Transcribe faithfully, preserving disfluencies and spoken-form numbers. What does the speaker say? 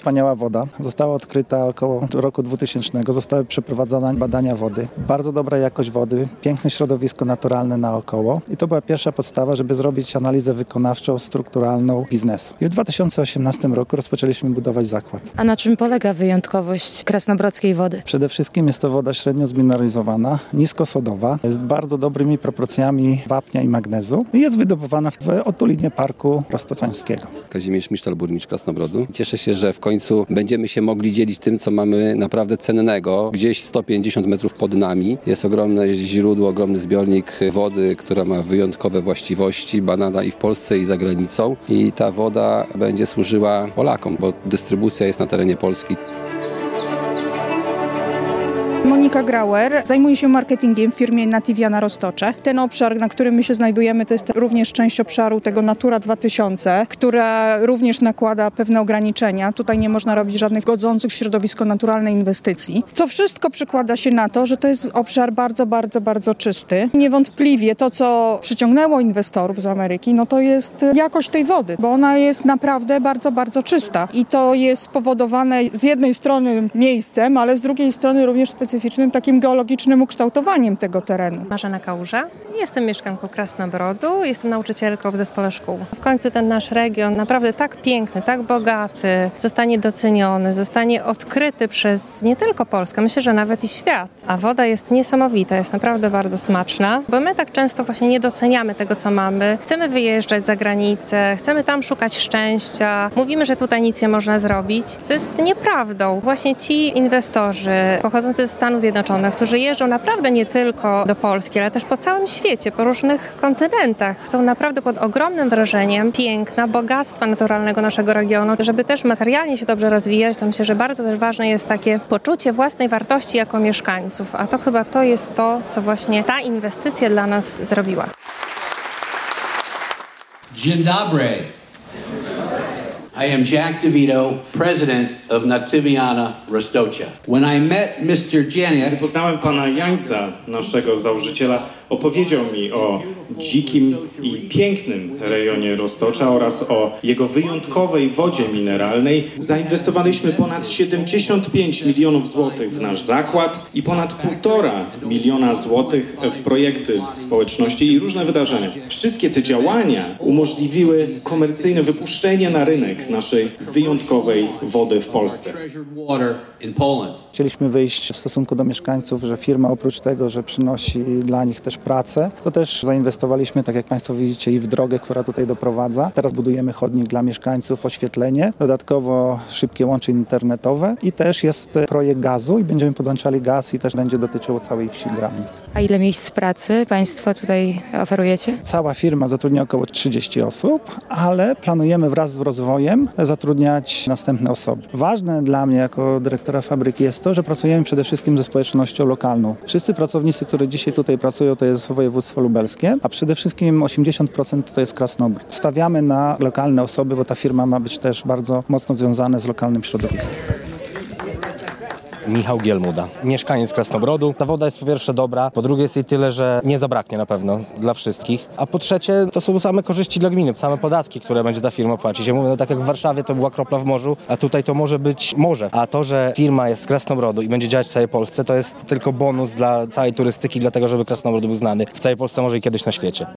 wspaniała woda. Została odkryta około roku dwutysięcznego. Zostały przeprowadzone badania wody. Bardzo dobra jakość wody, piękne środowisko naturalne naokoło. I to była pierwsza podstawa, żeby zrobić analizę wykonawczą, strukturalną biznesu. I w dwa tysiące osiemnastym roku rozpoczęliśmy budować zakład. A na czym polega wyjątkowość krasnobrodzkiej wody? Przede wszystkim jest to woda średnio zmineralizowana, niskosodowa, jest bardzo dobrymi proporcjami wapnia i magnezu i jest wydobywana w otulinie Parku Roztoczańskiego. Kazimierz Misztal, burmistrz Krasnobrodu. Cieszę się, że w końcu będziemy się mogli dzielić tym, co mamy naprawdę cennego. Gdzieś sto pięćdziesiąt metrów pod nami jest ogromne źródło, ogromny zbiornik wody, która ma wyjątkowe właściwości, badana i w Polsce, i za granicą. I ta woda będzie służyła Polakom, bo dystrybucja jest na terenie Polski. Monika Grauer zajmuje się marketingiem w firmie Nativiana Roztocze. Ten obszar, na którym my się znajdujemy, to jest również część obszaru tego Natura dwa tysiące, która również nakłada pewne ograniczenia. Tutaj nie można robić żadnych godzących w środowisko naturalne inwestycji. Co wszystko przekłada się na to, że to jest obszar bardzo, bardzo, bardzo czysty. Niewątpliwie to, co przyciągnęło inwestorów z Ameryki, no to jest jakość tej wody, bo ona jest naprawdę bardzo, bardzo czysta. I to jest spowodowane z jednej strony miejscem, ale z drugiej strony również specyficznym takim geologicznym ukształtowaniem tego terenu. Marzena Kałuża. Jestem mieszkanką Krasnobrodu, jestem nauczycielką w zespole szkół. W końcu ten nasz region naprawdę tak piękny, tak bogaty, zostanie doceniony, zostanie odkryty przez nie tylko Polskę, myślę, że nawet i świat. A woda jest niesamowita, jest naprawdę bardzo smaczna, bo my tak często właśnie nie doceniamy tego, co mamy. Chcemy wyjeżdżać za granicę, chcemy tam szukać szczęścia, mówimy, że tutaj nic nie można zrobić, co jest nieprawdą. Właśnie ci inwestorzy pochodzący z Stanów Zjednoczonych, którzy jeżdżą naprawdę nie tylko do Polski, ale też po całym świecie, po różnych kontynentach. Są naprawdę pod ogromnym wrażeniem piękna, bogactwa naturalnego naszego regionu. Żeby też materialnie się dobrze rozwijać, to myślę, że bardzo też ważne jest takie poczucie własnej wartości jako mieszkańców. A to chyba to jest to, co właśnie ta inwestycja dla nas zrobiła. Dzień dobry. I am Jack DeVito, president of Nativiana Roztocze. When I met mister Janet... Gdy poznałem pana Jańca, naszego założyciela, opowiedział mi o dzikim i pięknym rejonie Roztocza oraz o jego wyjątkowej wodzie mineralnej. Zainwestowaliśmy ponad siedemdziesiąt pięć milionów złotych w nasz zakład i ponad półtora miliona złotych w projekty społeczności i różne wydarzenia. Wszystkie te działania umożliwiły komercyjne wypuszczenie na rynek naszej wyjątkowej wody w Polsce. Chcieliśmy wyjść w stosunku do mieszkańców, że firma oprócz tego, że przynosi dla nich też pracę, to też zainwestowaliśmy, tak jak Państwo widzicie, i w drogę, która tutaj doprowadza. Teraz budujemy chodnik dla mieszkańców, oświetlenie, dodatkowo szybkie łącze internetowe i też jest projekt gazu i będziemy podłączali gaz i też będzie dotyczyło całej wsi Gramnik. A ile miejsc pracy Państwo tutaj oferujecie? Cała firma zatrudnia około trzydzieści osób, ale planujemy wraz z rozwojem zatrudniać następne osoby. Ważne dla mnie jako dyrektora fabryki jest to, że pracujemy przede wszystkim ze społecznością lokalną. Wszyscy pracownicy, którzy dzisiaj tutaj pracują, to jest województwo lubelskie, a przede wszystkim osiemdziesiąt procent to jest Krasnobród. Stawiamy na lokalne osoby, bo ta firma ma być też bardzo mocno związana z lokalnym środowiskiem. Michał Gielmuda, mieszkaniec Krasnobrodu. Ta woda jest po pierwsze dobra, po drugie jest jej tyle, że nie zabraknie na pewno dla wszystkich, a po trzecie to są same korzyści dla gminy, same podatki, które będzie ta firma płacić. Ja mówię, no tak jak w Warszawie to była kropla w morzu, a tutaj to może być morze. A to, że firma jest z Krasnobrodu i będzie działać w całej Polsce, to jest tylko bonus dla całej turystyki, dlatego żeby Krasnobród był znany w całej Polsce, może i kiedyś na świecie.